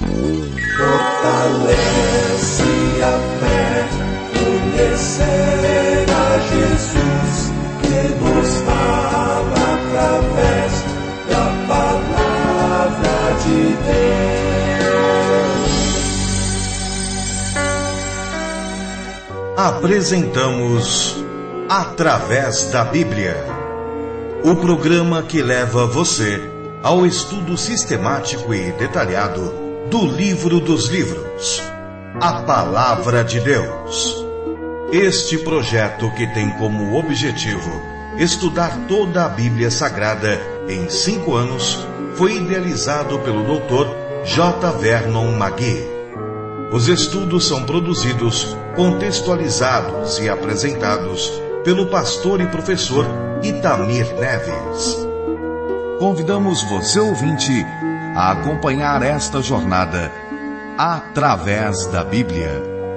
Fortalece a fé, conhecer a Jesus, que nos fala através da palavra de Deus. Apresentamos Através da Bíblia, o programa que leva você ao estudo sistemático e detalhado do livro dos livros, a Palavra de Deus. Este projeto, que tem como objetivo estudar toda a Bíblia Sagrada em 5 anos, foi idealizado pelo Dr. J. Vernon McGee. Os estudos são produzidos, contextualizados e apresentados pelo pastor e professor Itamir Neves. Convidamos você, ouvinte, a acompanhar esta jornada através da Bíblia.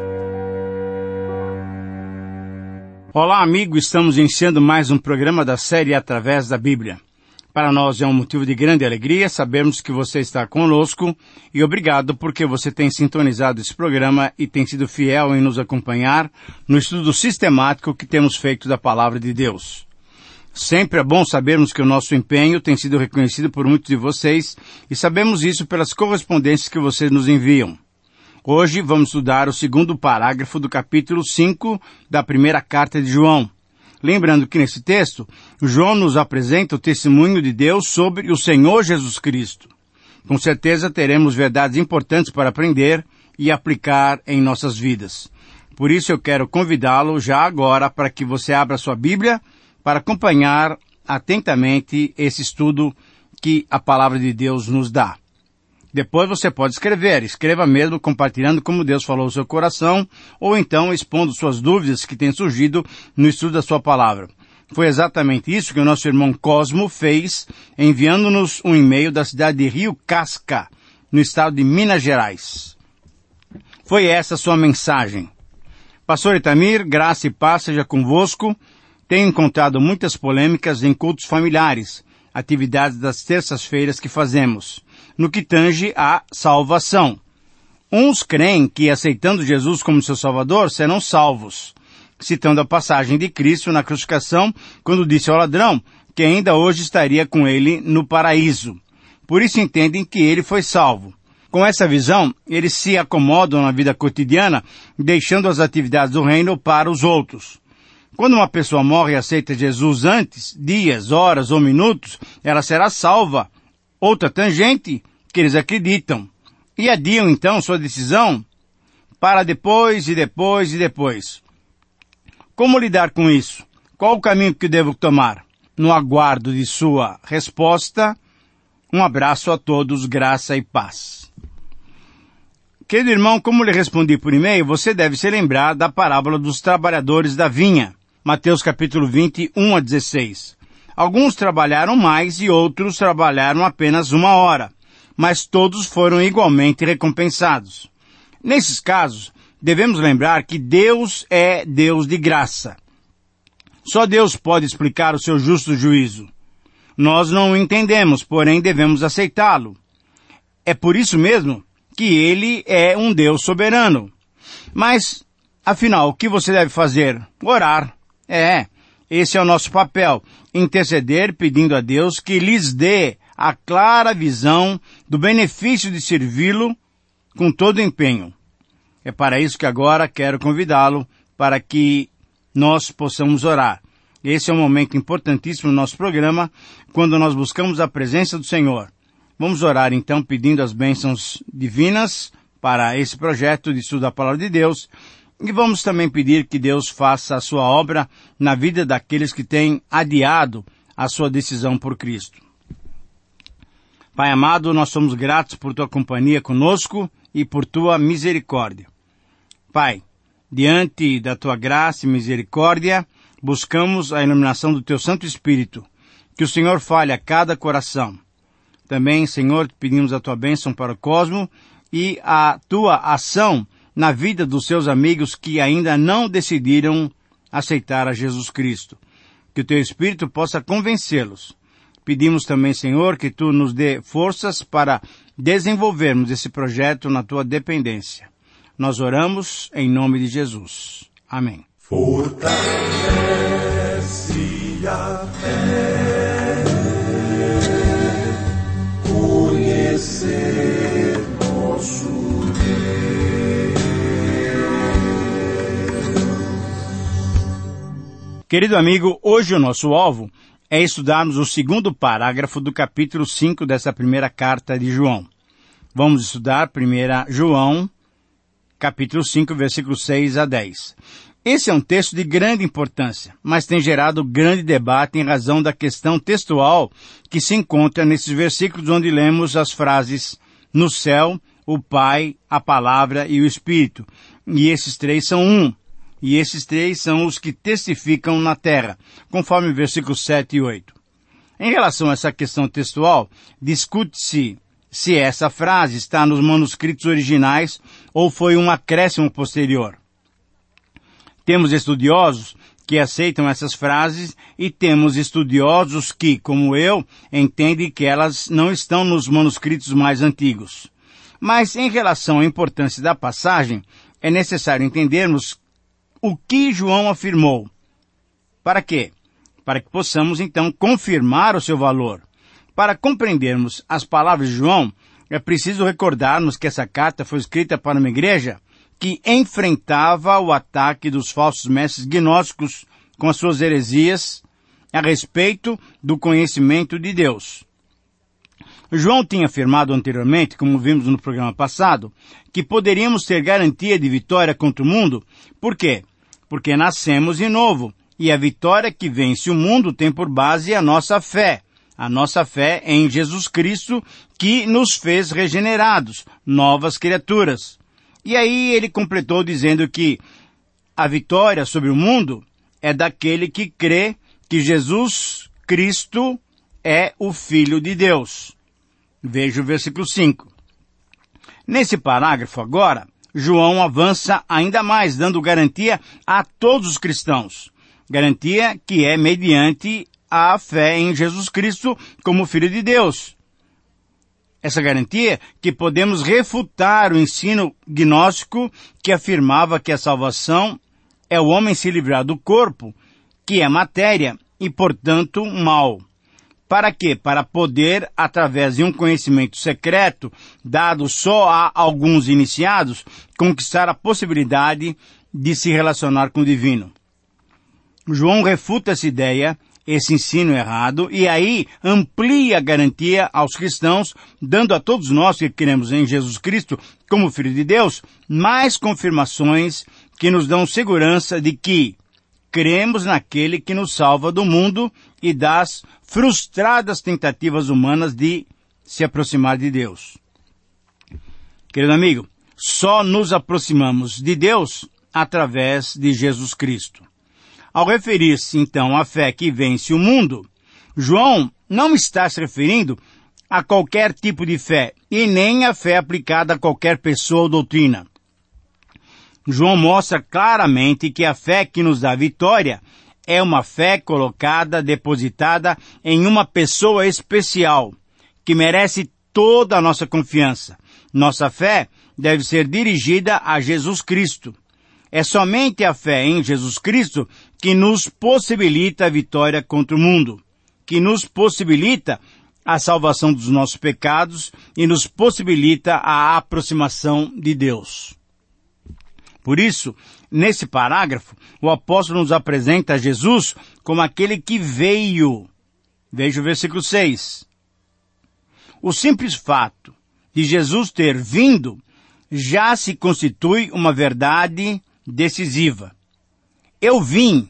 Olá, amigo, estamos iniciando mais um programa da série Através da Bíblia. Para nós é um motivo de grande alegria sabermos que você está conosco e obrigado porque você tem sintonizado esse programa e tem sido fiel em nos acompanhar no estudo sistemático que temos feito da Palavra de Deus. Sempre é bom sabermos que o nosso empenho tem sido reconhecido por muitos de vocês e sabemos isso pelas correspondências que vocês nos enviam. Hoje vamos estudar o segundo parágrafo do capítulo 5 da primeira carta de João. Lembrando que nesse texto, João nos apresenta o testemunho de Deus sobre o Senhor Jesus Cristo. Com certeza teremos verdades importantes para aprender e aplicar em nossas vidas. Por isso eu quero convidá-lo já agora para que você abra sua Bíblia para acompanhar atentamente esse estudo que a Palavra de Deus nos dá. Depois você pode escreva mesmo compartilhando como Deus falou ao seu coração, ou então expondo suas dúvidas que têm surgido no estudo da sua palavra. Foi exatamente isso que o nosso irmão Cosmo fez, enviando-nos um e-mail da cidade de Rio Casca, no estado de Minas Gerais. Foi essa a sua mensagem. Pastor Itamir, graça e paz seja convosco. Tenho encontrado muitas polêmicas em cultos familiares, atividades das terças-feiras que fazemos, no que tange à salvação. Uns creem que, aceitando Jesus como seu Salvador, serão salvos, citando a passagem de Cristo na crucificação, quando disse ao ladrão que ainda hoje estaria com ele no paraíso. Por isso entendem que ele foi salvo. Com essa visão, eles se acomodam na vida cotidiana, deixando as atividades do reino para os outros. Quando uma pessoa morre e aceita Jesus antes, dias, horas ou minutos, ela será salva. Outra tangente que eles acreditam. E adiam então sua decisão para depois e depois e depois. Como lidar com isso? Qual o caminho que devo tomar? No aguardo de sua resposta, um abraço a todos, graça e paz. Querido irmão, como lhe respondi por e-mail, você deve se lembrar da parábola dos trabalhadores da vinha. Mateus capítulo 20, 1 a 16. Alguns trabalharam mais e outros trabalharam apenas 1 hora, mas todos foram igualmente recompensados. Nesses casos, devemos lembrar que Deus é Deus de graça. Só Deus pode explicar o seu justo juízo. Nós não o entendemos, porém devemos aceitá-lo. É por isso mesmo que Ele é um Deus soberano. Mas, afinal, o que você deve fazer? Orar. Esse é o nosso papel, interceder pedindo a Deus que lhes dê a clara visão do benefício de servi-lo com todo empenho. É para isso que agora quero convidá-lo para que nós possamos orar. Esse é um momento importantíssimo no nosso programa, quando nós buscamos a presença do Senhor. Vamos orar então pedindo as bênçãos divinas para esse projeto de estudo da Palavra de Deus. E vamos também pedir que Deus faça a sua obra na vida daqueles que têm adiado a sua decisão por Cristo. Pai amado, nós somos gratos por tua companhia conosco e por tua misericórdia. Pai, diante da tua graça e misericórdia, buscamos a iluminação do teu Santo Espírito, que o Senhor fale a cada coração. Também, Senhor, pedimos a tua bênção para o Cosmo e a tua ação na vida dos seus amigos que ainda não decidiram aceitar a Jesus Cristo. Que o teu Espírito possa convencê-los. Pedimos também, Senhor, que tu nos dê forças para desenvolvermos esse projeto na tua dependência. Nós oramos em nome de Jesus. Amém. Fortalece a fé, conhecer nosso Deus. Querido amigo, hoje o nosso alvo é estudarmos o segundo parágrafo do capítulo 5 dessa primeira carta de João. Vamos estudar 1 João, capítulo 5, versículos 6 a 10. Esse é um texto de grande importância, mas tem gerado grande debate em razão da questão textual que se encontra nesses versículos onde lemos as frases no céu, o Pai, a Palavra e o Espírito. E esses três são um. E esses três são os que testificam na terra, conforme versículos 7 e 8. Em relação a essa questão textual, discute-se se essa frase está nos manuscritos originais ou foi um acréscimo posterior. Temos estudiosos que aceitam essas frases e temos estudiosos que, como eu, entendem que elas não estão nos manuscritos mais antigos. Mas, em relação à importância da passagem, é necessário entendermos o que João afirmou. Para quê? Para que possamos, então, confirmar o seu valor. Para compreendermos as palavras de João, é preciso recordarmos que essa carta foi escrita para uma igreja que enfrentava o ataque dos falsos mestres gnósticos com as suas heresias a respeito do conhecimento de Deus. João tinha afirmado anteriormente, como vimos no programa passado, que poderíamos ter garantia de vitória contra o mundo. Por quê? Porque nascemos de novo, e a vitória que vence o mundo tem por base a nossa fé em Jesus Cristo, que nos fez regenerados, novas criaturas. E aí ele completou dizendo que a vitória sobre o mundo é daquele que crê que Jesus Cristo é o Filho de Deus. Veja o versículo 5. Nesse parágrafo agora, João avança ainda mais, dando garantia a todos os cristãos. Garantia que é mediante a fé em Jesus Cristo como Filho de Deus. Essa garantia que podemos refutar o ensino gnóstico que afirmava que a salvação é o homem se livrar do corpo, que é matéria e, portanto, mal. Para quê? Para poder, através de um conhecimento secreto, dado só a alguns iniciados, conquistar a possibilidade de se relacionar com o divino. João refuta essa ideia, esse ensino errado, e aí amplia a garantia aos cristãos, dando a todos nós que cremos em Jesus Cristo como Filho de Deus, mais confirmações que nos dão segurança de que cremos naquele que nos salva do mundo e das frustradas tentativas humanas de se aproximar de Deus. Querido amigo, só nos aproximamos de Deus através de Jesus Cristo. Ao referir-se, então, à fé que vence o mundo, João não está se referindo a qualquer tipo de fé e nem a fé aplicada a qualquer pessoa ou doutrina. João mostra claramente que a fé que nos dá vitória é uma fé colocada, depositada em uma pessoa especial, que merece toda a nossa confiança. Nossa fé deve ser dirigida a Jesus Cristo. É somente a fé em Jesus Cristo que nos possibilita a vitória contra o mundo, que nos possibilita a salvação dos nossos pecados e nos possibilita a aproximação de Deus. Por isso, nesse parágrafo, o apóstolo nos apresenta Jesus como aquele que veio. Veja o versículo 6. O simples fato de Jesus ter vindo já se constitui uma verdade decisiva. Eu vim,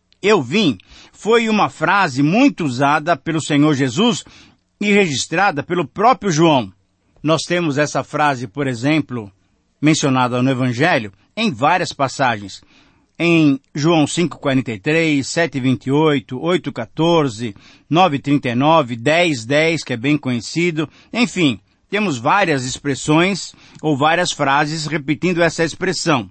foi uma frase muito usada pelo Senhor Jesus e registrada pelo próprio João. Nós temos essa frase, por exemplo, mencionada no Evangelho, em várias passagens. Em João 5,43, 7,28, 8,14, 9,39, 10,10, que é bem conhecido. Enfim, temos várias expressões ou várias frases repetindo essa expressão.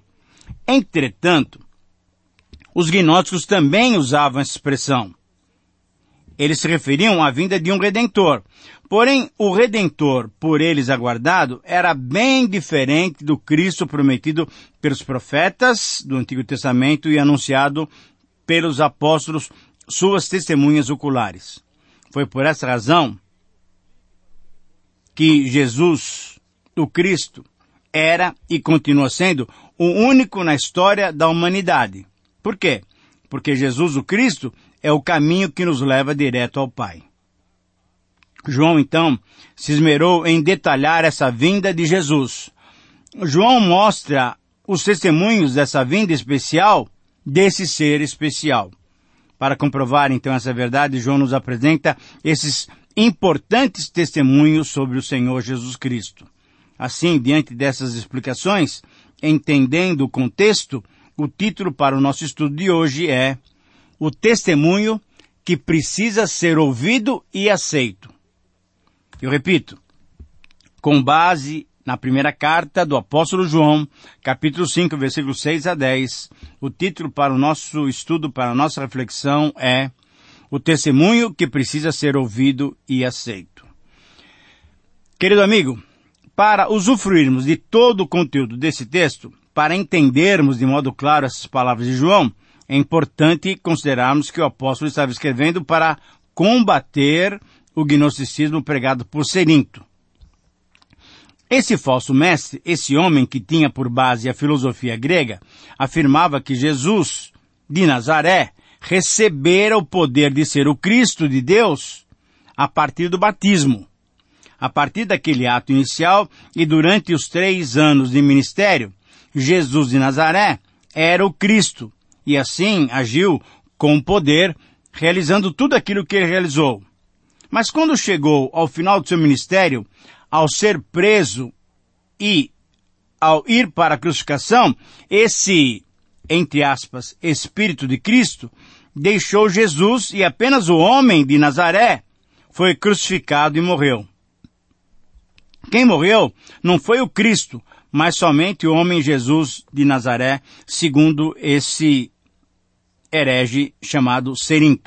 Entretanto, os gnósticos também usavam essa expressão. Eles se referiam à vinda de um Redentor. Porém, o Redentor, por eles aguardado, era bem diferente do Cristo prometido pelos profetas do Antigo Testamento e anunciado pelos apóstolos, suas testemunhas oculares. Foi por essa razão que Jesus, o Cristo, era e continua sendo o único na história da humanidade. Por quê? Porque Jesus, o Cristo, é o caminho que nos leva direto ao Pai. João, então, se esmerou em detalhar essa vinda de Jesus. João mostra os testemunhos dessa vinda especial, desse ser especial. Para comprovar, então, essa verdade, João nos apresenta esses importantes testemunhos sobre o Senhor Jesus Cristo. Assim, diante dessas explicações, entendendo o contexto, o título para o nosso estudo de hoje é O Testemunho que Precisa Ser Ouvido e Aceito. Eu repito, com base na primeira carta do apóstolo João, capítulo 5, versículos 6 a 10, o título para o nosso estudo, para a nossa reflexão é O Testemunho que Precisa Ser Ouvido e Aceito. Querido amigo, para usufruirmos de todo o conteúdo desse texto, para entendermos de modo claro essas palavras de João, é importante considerarmos que o apóstolo estava escrevendo para combater o gnosticismo pregado por Cerinto. Esse falso mestre, esse homem que tinha por base a filosofia grega, afirmava que Jesus de Nazaré recebera o poder de ser o Cristo de Deus a partir do batismo. A partir daquele ato inicial e durante os 3 anos de ministério, Jesus de Nazaré era o Cristo e assim agiu com poder, realizando tudo aquilo que ele realizou. Mas quando chegou ao final do seu ministério, ao ser preso e ao ir para a crucificação, esse, entre aspas, Espírito de Cristo, deixou Jesus e apenas o homem de Nazaré foi crucificado e morreu. Quem morreu não foi o Cristo, mas somente o homem Jesus de Nazaré, segundo esse herege chamado Cerinto.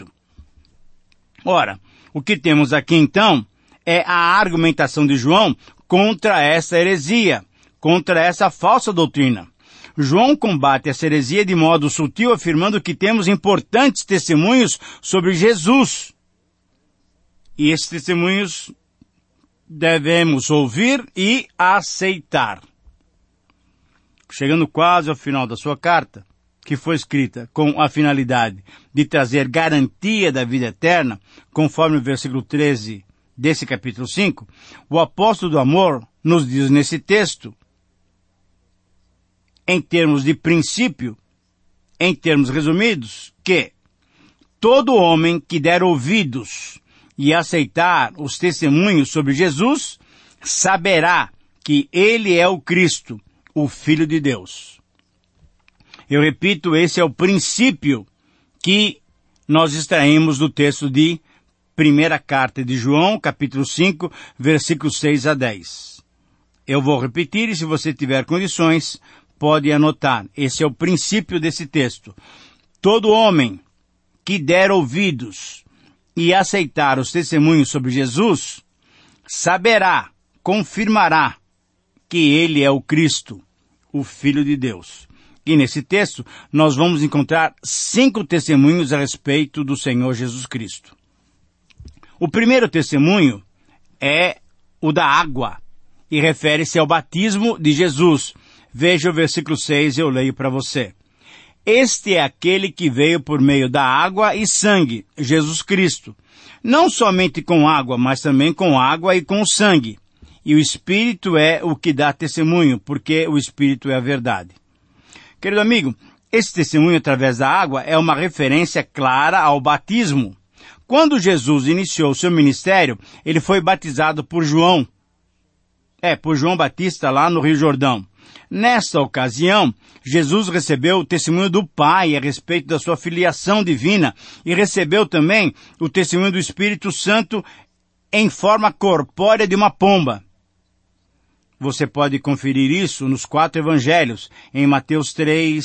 Ora, o que temos aqui então é a argumentação de João contra essa heresia, contra essa falsa doutrina. João combate essa heresia de modo sutil, afirmando que temos importantes testemunhos sobre Jesus. E esses testemunhos devemos ouvir e aceitar. Chegando quase ao final da sua carta, que foi escrita com a finalidade de trazer garantia da vida eterna, conforme o versículo 13 desse capítulo 5, o apóstolo do amor nos diz nesse texto, em termos de princípio, em termos resumidos, que todo homem que der ouvidos e aceitar os testemunhos sobre Jesus, saberá que ele é o Cristo, o Filho de Deus. Eu repito, esse é o princípio que nós extraímos do texto de primeira carta de João, capítulo 5, versículos 6 a 10. Eu vou repetir e se você tiver condições, pode anotar. Esse é o princípio desse texto. Todo homem que der ouvidos e aceitar os testemunhos sobre Jesus, saberá, confirmará que ele é o Cristo, o Filho de Deus. E nesse texto, nós vamos encontrar 5 testemunhos a respeito do Senhor Jesus Cristo. O primeiro testemunho é o da água e refere-se ao batismo de Jesus. Veja o versículo 6, eu leio para você. Este é aquele que veio por meio da água e sangue, Jesus Cristo. Não somente com água, mas também com água e com sangue. E o Espírito é o que dá testemunho, porque o Espírito é a verdade. Querido amigo, esse testemunho através da água é uma referência clara ao batismo. Quando Jesus iniciou seu ministério, ele foi batizado por João. Por João Batista lá no Rio Jordão. Nesta ocasião, Jesus recebeu o testemunho do Pai a respeito da sua filiação divina e recebeu também o testemunho do Espírito Santo em forma corpórea de uma pomba. Você pode conferir isso nos 4 evangelhos, em Mateus 3,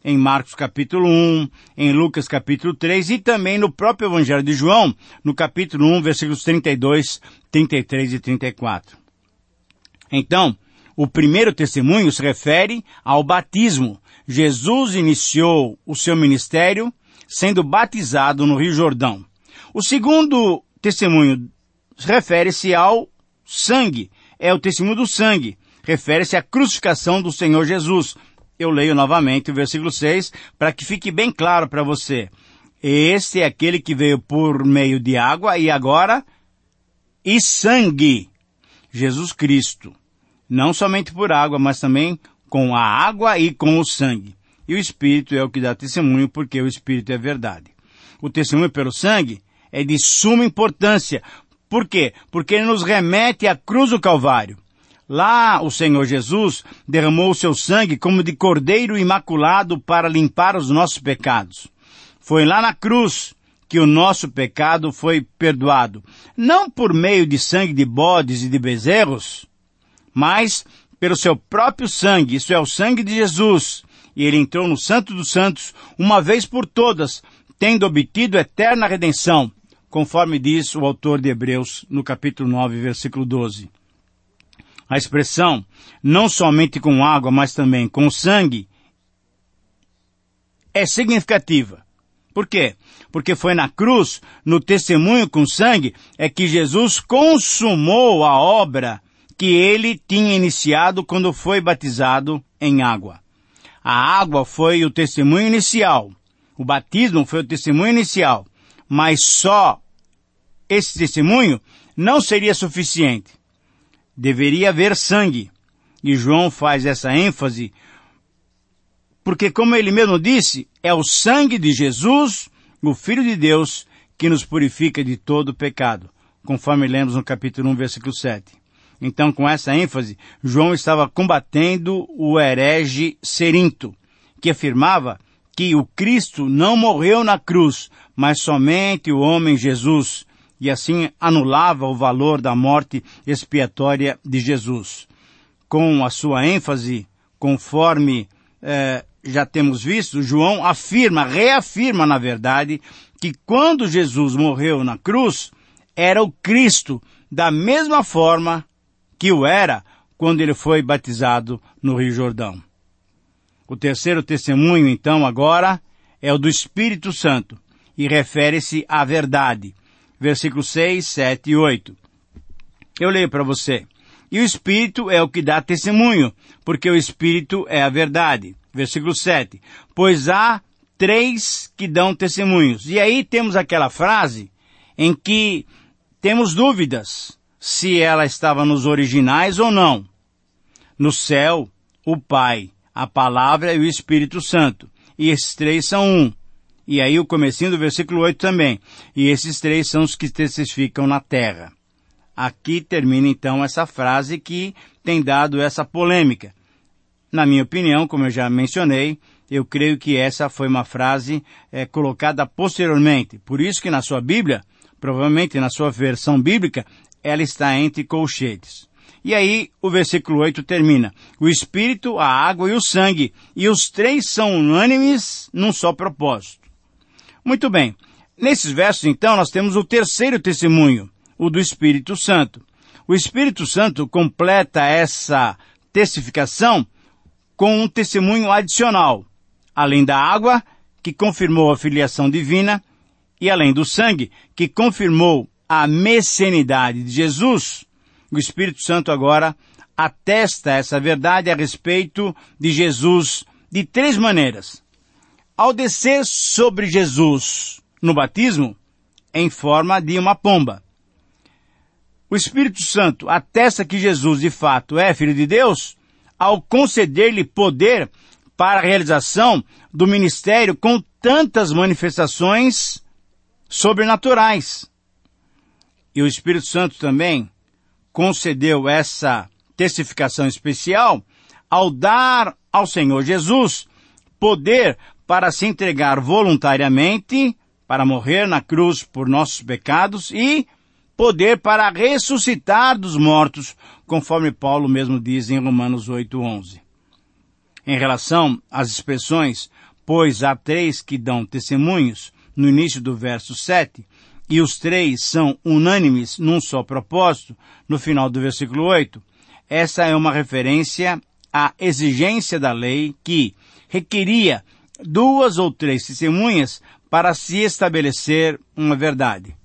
em Marcos capítulo 1, em Lucas capítulo 3 e também no próprio Evangelho de João, no capítulo 1, versículos 32, 33 e 34. Então, o primeiro testemunho se refere ao batismo. Jesus iniciou o seu ministério sendo batizado no Rio Jordão. O segundo testemunho refere-se ao sangue, é o testemunho do sangue, refere-se à crucificação do Senhor Jesus. Eu leio novamente o versículo 6 para que fique bem claro para você. Este é aquele que veio por meio de água e sangue. Jesus Cristo. Não somente por água, mas também com a água e com o sangue. E o Espírito é o que dá testemunho, porque o Espírito é verdade. O testemunho pelo sangue é de suma importância. Por quê? Porque ele nos remete à cruz do Calvário. Lá o Senhor Jesus derramou o seu sangue como de cordeiro imaculado para limpar os nossos pecados. Foi lá na cruz que o nosso pecado foi perdoado. Não por meio de sangue de bodes e de bezerros, mas pelo seu próprio sangue. Isso é o sangue de Jesus. E ele entrou no Santo dos Santos uma vez por todas, tendo obtido eterna redenção, conforme diz o autor de Hebreus no capítulo 9, versículo 12. A expressão, não somente com água, mas também com sangue, é significativa. Por quê? Porque foi na cruz, no testemunho com sangue, é que Jesus consumou a obra que ele tinha iniciado quando foi batizado em água. A água foi o testemunho inicial. O batismo foi o testemunho inicial. Mas só esse testemunho não seria suficiente. Deveria haver sangue. E João faz essa ênfase porque, como ele mesmo disse, é o sangue de Jesus, o Filho de Deus, que nos purifica de todo o pecado, conforme lemos no capítulo 1, versículo 7. Então, com essa ênfase, João estava combatendo o herege Cerinto, que afirmava que o Cristo não morreu na cruz, mas somente o homem Jesus, e assim anulava o valor da morte expiatória de Jesus. Com a sua ênfase, conforme já temos visto, João reafirma na verdade, que quando Jesus morreu na cruz, era o Cristo, da mesma forma que o era quando ele foi batizado no Rio Jordão. O terceiro testemunho, então, agora, é o do Espírito Santo, e refere-se à verdade. Versículos 6, 7 e 8. Eu leio para você. E o Espírito é o que dá testemunho, porque o Espírito é a verdade. Versículo 7. Pois há 3 que dão testemunhos. E aí temos aquela frase em que temos dúvidas se ela estava nos originais ou não. No céu, o Pai, a Palavra e o Espírito Santo. E esses 3 são um. E aí o comecinho do versículo 8 também. E esses 3 são os que testificam na terra. Aqui termina então essa frase que tem dado essa polêmica. Na minha opinião, como eu já mencionei, eu creio que essa foi uma frase colocada posteriormente. Por isso que na sua Bíblia, provavelmente na sua versão bíblica, ela está entre colchetes. E aí o versículo 8 termina. O Espírito, a água e o sangue. E os 3 são unânimes num só propósito. Muito bem. Nesses versos, então, nós temos o terceiro testemunho, o do Espírito Santo. O Espírito Santo completa essa testificação com um testemunho adicional, além da água, que confirmou a filiação divina, e além do sangue, que confirmou a messianidade de Jesus. O Espírito Santo agora atesta essa verdade a respeito de Jesus de 3 maneiras. Ao descer sobre Jesus no batismo, em forma de uma pomba. O Espírito Santo atesta que Jesus, de fato, é Filho de Deus, ao conceder-lhe poder para a realização do ministério com tantas manifestações sobrenaturais. E o Espírito Santo também concedeu essa testificação especial ao dar ao Senhor Jesus poder para se entregar voluntariamente, para morrer na cruz por nossos pecados e poder para ressuscitar dos mortos, conforme Paulo mesmo diz em Romanos 8:11. Em relação às expressões pois há 3 que dão testemunhos, no início do verso 7, e os 3 são unânimes num só propósito, no final do versículo 8, essa é uma referência à exigência da lei que requeria 2 ou 3 testemunhas para se estabelecer uma verdade.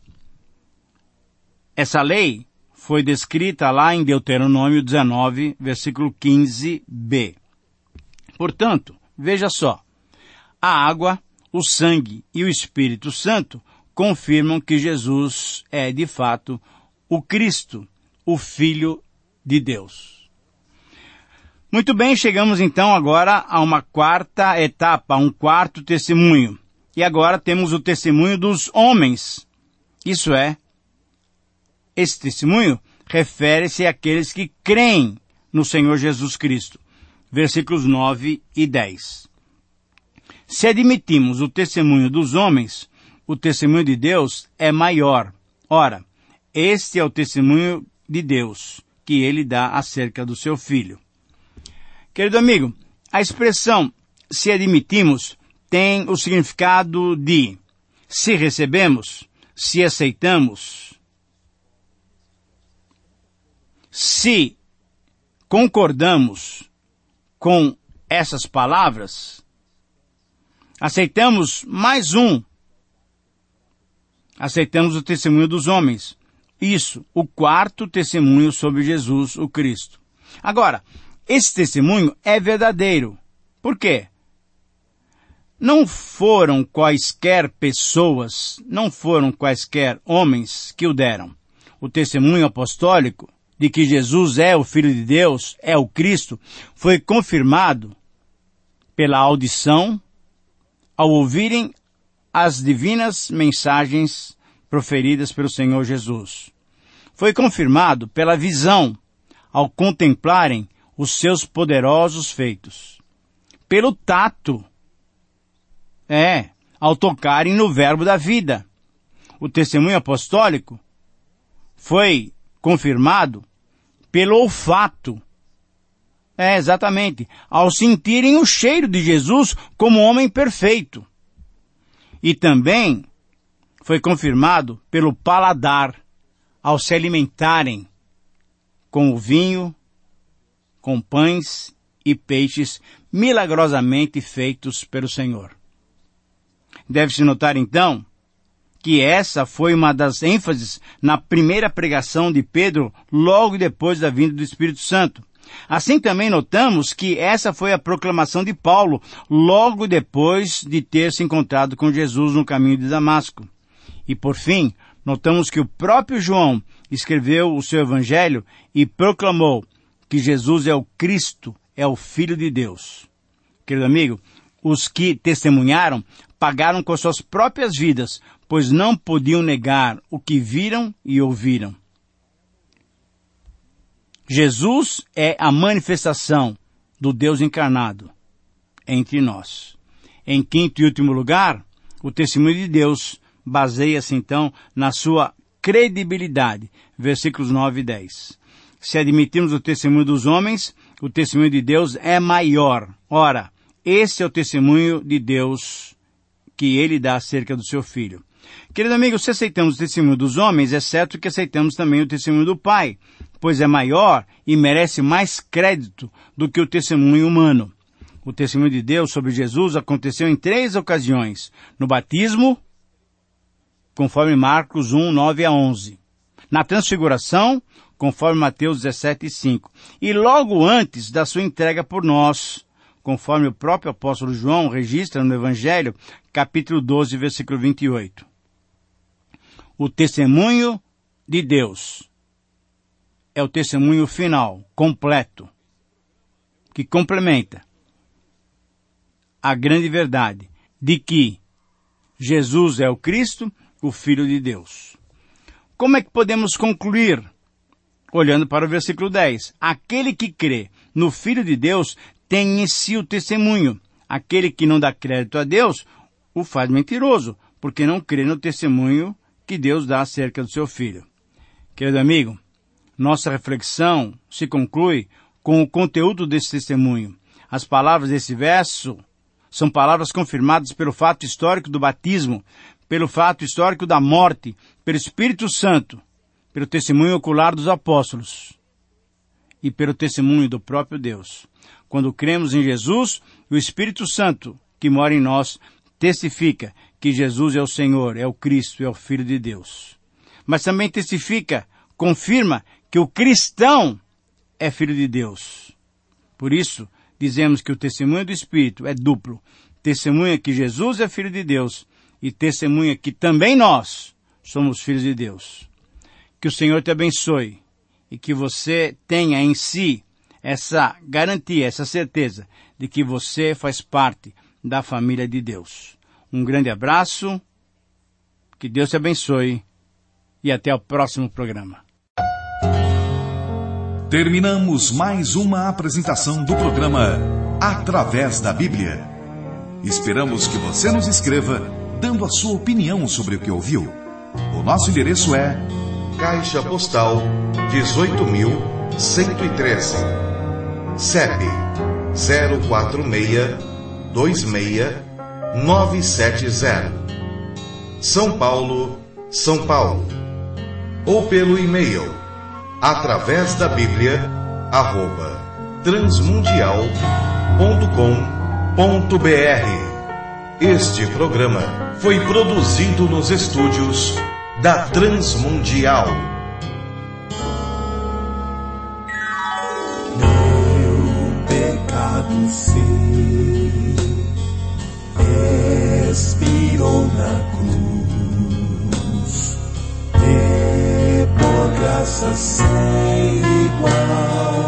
Essa lei foi descrita lá em Deuteronômio 19, versículo 15b. Portanto, veja só, a água, o sangue e o Espírito Santo confirmam que Jesus é, de fato, o Cristo, o Filho de Deus. Muito bem, chegamos então agora a uma quarta etapa, um quarto testemunho. E agora temos o testemunho dos homens. Isso é, esse testemunho refere-se àqueles que creem no Senhor Jesus Cristo. Versículos 9 e 10. Se admitimos o testemunho dos homens, o testemunho de Deus é maior. Ora, este é o testemunho de Deus que ele dá acerca do seu Filho. Querido amigo, a expressão se admitimos tem o significado de se recebemos, se aceitamos, se concordamos com essas palavras, aceitamos mais um. Aceitamos o testemunho dos homens. Isso, o quarto testemunho sobre Jesus, o Cristo. Agora, esse testemunho é verdadeiro. Por quê? Não foram quaisquer pessoas, não foram quaisquer homens que o deram. O testemunho apostólico de que Jesus é o Filho de Deus, é o Cristo, foi confirmado pela audição, ao ouvirem as divinas mensagens proferidas pelo Senhor Jesus. Foi confirmado pela visão, ao contemplarem os seus poderosos feitos. Pelo tato, ao tocarem no verbo da vida. O testemunho apostólico foi confirmado pelo olfato. Exatamente, ao sentirem o cheiro de Jesus como homem perfeito. E também foi confirmado pelo paladar, ao se alimentarem com o vinho, com pães e peixes milagrosamente feitos pelo Senhor. Deve-se notar, então, que essa foi uma das ênfases na primeira pregação de Pedro, logo depois da vinda do Espírito Santo. Assim também notamos que essa foi a proclamação de Paulo, logo depois de ter se encontrado com Jesus no caminho de Damasco. E por fim, notamos que o próprio João escreveu o seu evangelho e proclamou que Jesus é o Cristo, é o Filho de Deus. Querido amigo, os que testemunharam pagaram com suas próprias vidas, pois não podiam negar o que viram e ouviram. Jesus é a manifestação do Deus encarnado entre nós. Em quinto e último lugar, o testemunho de Deus baseia-se então na sua credibilidade. Versículos 9 e 10. Se admitirmos o testemunho dos homens, o testemunho de Deus é maior. Ora, esse é o testemunho de Deus que ele dá acerca do seu Filho. Querido amigo, se aceitamos o testemunho dos homens, é certo que aceitamos também o testemunho do Pai, pois é maior e merece mais crédito do que o testemunho humano. O testemunho de Deus sobre Jesus aconteceu em 3 ocasiões. No batismo, conforme Marcos 1, 9 a 11. Na transfiguração, conforme Mateus 17, 5. E logo antes da sua entrega por nós, conforme o próprio apóstolo João registra no Evangelho, capítulo 12, versículo 28. O testemunho de Deus é o testemunho final, completo, que complementa a grande verdade de que Jesus é o Cristo, o Filho de Deus. Como é que podemos concluir? Olhando para o versículo 10. Aquele que crê no Filho de Deus tem em si o testemunho. Aquele que não dá crédito a Deus o faz mentiroso, porque não crê no testemunho que Deus dá acerca do seu Filho. Querido amigo, nossa reflexão se conclui com o conteúdo desse testemunho. As palavras desse verso São palavras confirmadas pelo fato histórico do batismo, pelo fato histórico da morte, pelo Espírito Santo, pelo testemunho ocular dos apóstolos e pelo testemunho do próprio Deus. Quando cremos em Jesus, o Espírito Santo que mora em nós testifica que Jesus é o Senhor, é o Cristo, é o Filho de Deus. Mas também testifica, confirma que o cristão é filho de Deus. Por isso, dizemos que o testemunho do Espírito é duplo. Testemunha que Jesus é filho de Deus e testemunha que também nós somos filhos de Deus. Que o Senhor te abençoe e que você tenha em si essa garantia, essa certeza de que você faz parte da família de Deus. Um grande abraço, que Deus te abençoe e até o próximo programa. Terminamos mais uma apresentação do programa Através da Bíblia. Esperamos que você nos escreva dando a sua opinião sobre o que ouviu. O nosso endereço é Caixa Postal 18.113, CEP 04626-970, São Paulo, São Paulo. Ou pelo e-mail através da Bíblia @transmundial.com.br. Este programa foi produzido nos estúdios da Transmundial. Meu pecado sei, expirou na cruz, e por graça sem igual